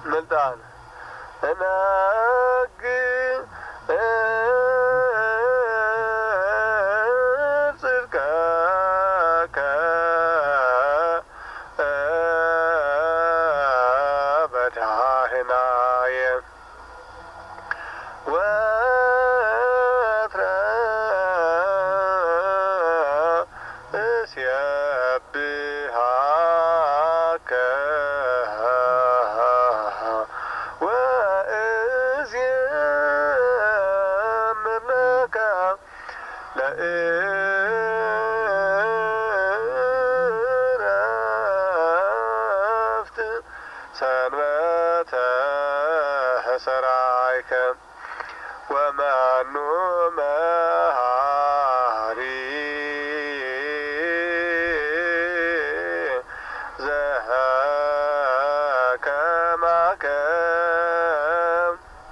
ምልጣን እናግ ጽድቀከ በዳህናየ ወትረ እስየብሐከ ወእዜምር ለከ ለዕረፍት ሰንበተ ሠራይከ ወመኑ መሐሪ ዘከማከ